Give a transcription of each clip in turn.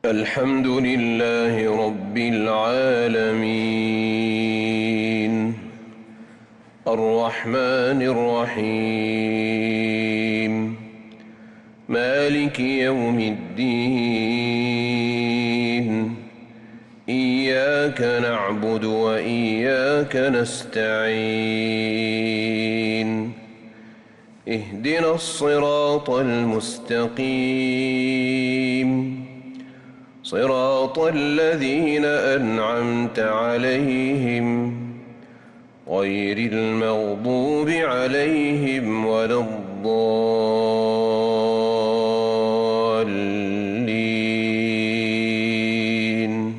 الحمد لله رب العالمين الرحمن الرحيم مالك يوم الدين إياك نعبد وإياك نستعين اهدنا الصراط المستقيم صراط الذين أنعمت عليهم غير المغضوب عليهم ولا الضالين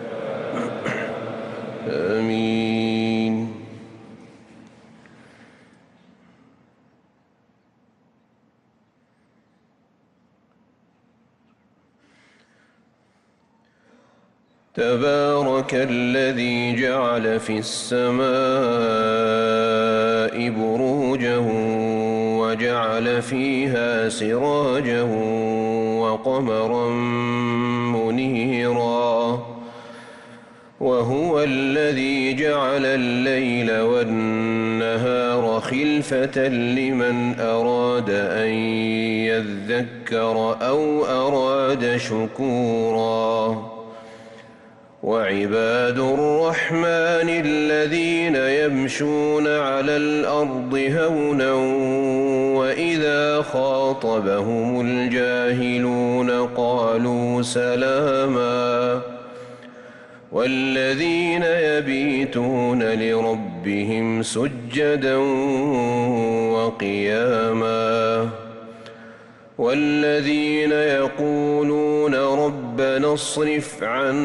آمين. تبارك الذي جعل في السماء بروجا وجعل فيها سراجا وقمرا منيرا وهو الذي جعل الليل والنهار خلفة لمن أراد أن يذكر أو أراد شكورا وعباد الرحمن الذين يمشون على الأرض هونا وإذا خاطبهم الجاهلون قالوا سلاما والذين يبيتون لربهم سجدا وقياما والذين يقولون ربنا اصرف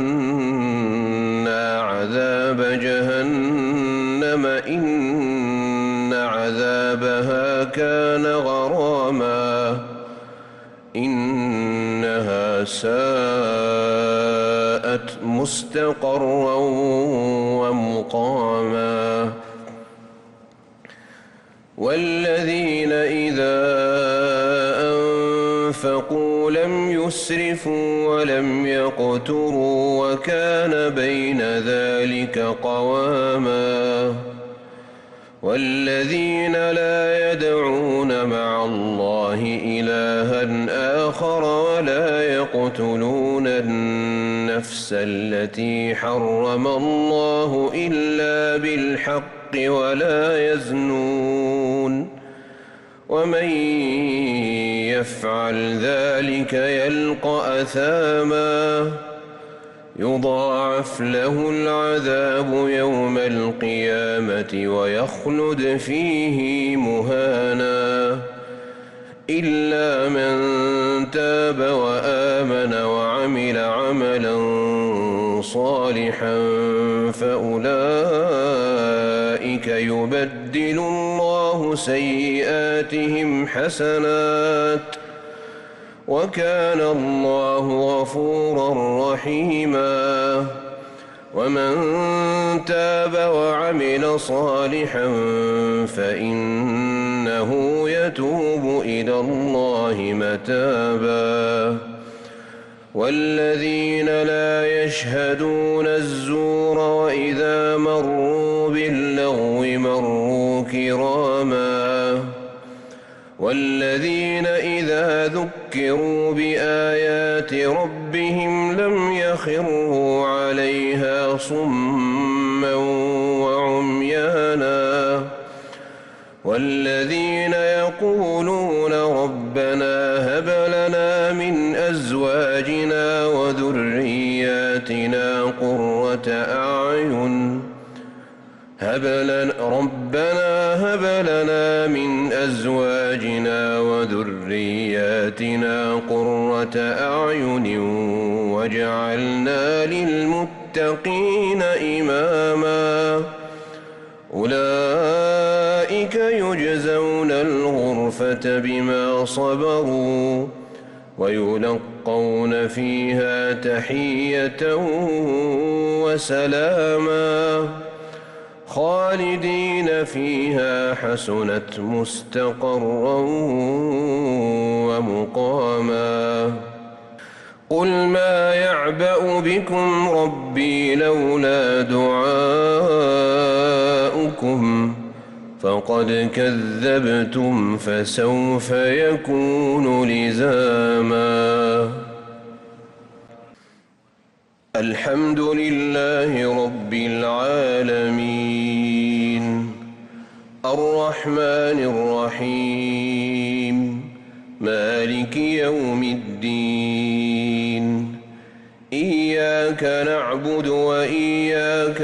عنا عذاب جهنم إن عذابها كان غراما إنها ساءت مستقرا ومقاما والذين إذا أنفقوا لم يسرفوا ولم يقتروا وكان بين ذلك قواما والذين لا يدعون مع الله إلها آخر ولا يقتلون النفس التي حرم الله إلا بالحق ولا يزنون ومن يفعل ذلك يلقى أثاما يضاعف له العذاب يوم القيامة ويخلد فيه مهانا إلا من تاب وآمن وعمل عملا صالحا فأولئك يبدل الله سيئاتهم حسنات وكان الله غفورا رحيما ومن تاب وعمل صالحا فإنه يتوب إلى الله متابا والذين لا يشهدون الزور وإذا مروا باللغو مروا كراما والذين إذا ذكروا بآيات ربهم لم يخروا عليها صما وعميانا والذين يقولون ربنا هب لنا من أزواجنا وذرياتنا قرة أعين ربنا هب لنا من أزواجنا وذرياتنا قرة أعين واجعلنا للمتقين إماما أولئك يجزون الغرفة بما صبروا ويلقون فيها تحية وسلاما خالدين فيها حسنت مستقرا ومقاما قل ما يعلم يعبأ بكم ربي لولا دعاؤكم فقد كذبتم فسوف يكون لزاما. الحمد لله رب العالمين الرحمن الرحيم مالك يوم الدين إياك نعبد وإياك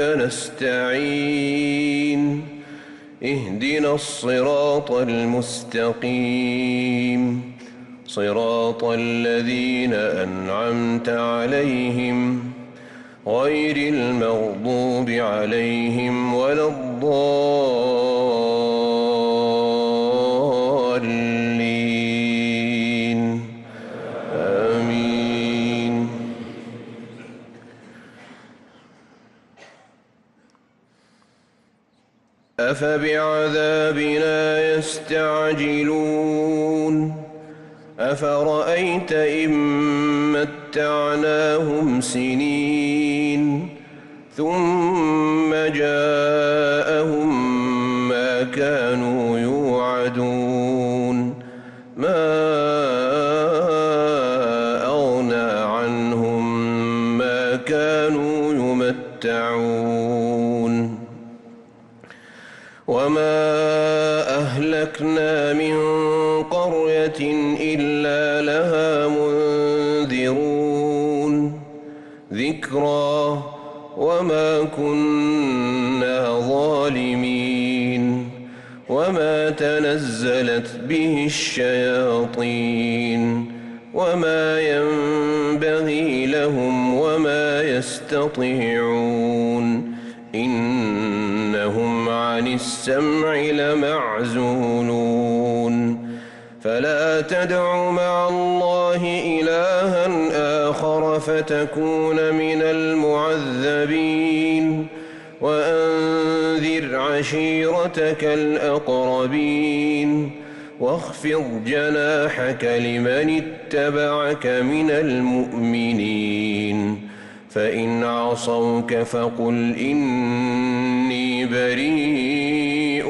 نستعين اهدنا الصراط المستقيم صراط الذين أنعمت عليهم غير المغضوب عليهم ولا الضالين آمين. أفبعذابنا يستعجلون أفرأيت إن متعناهم سنين ثم جاءهم ما كانوا يوعدون ما أغنى عنهم ما كانوا يمتعون وما أهلكنا من قرية إلا لها منذرون ذكرى وما كنا ظالمين وما تنزلت به الشياطين وما ينبغي لهم وما يستطيعون إنهم عن السمع لمعزولون فلا تدع مع الله إلها آخر فتكون من المعذبين وأنذر عشيرتك الأقربين واخفض جناحك لمن اتبعك من المؤمنين فإن عصوك فقل إني بريء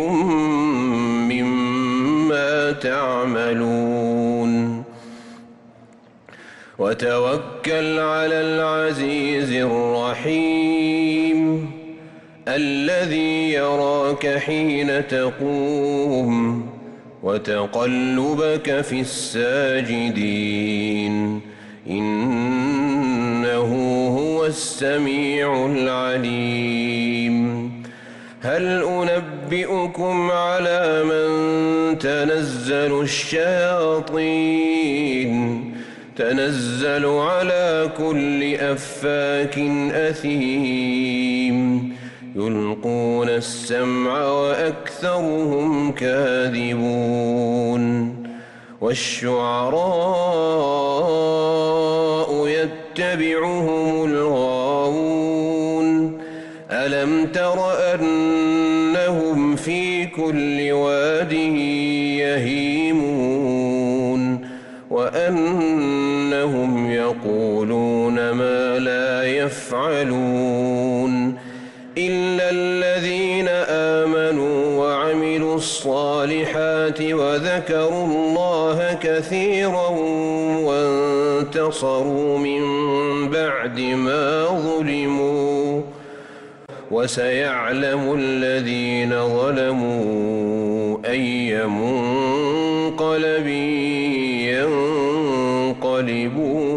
مما تعملون وتوكل على العزيز الرحيم الذي يراك حين تقوم وتقلبك في الساجدين إنه هو السميع العليم. هل أنبئكم على من تنزل الشياطين تنزل على كل أفاك أثيم يلقون السمع وأكثرهم كاذبون والشعراء يتبعهم الغاوون ألم تر أنهم في كل واد يهيمون وأنهم يقولون ما لا يفعلون إلا الذين آمنوا وعملوا الصالحات وذكروا الله كثيرا وانتصروا من بعد ما ظلموا وسيعلم الذين ظلموا أي منقلب ينقلبون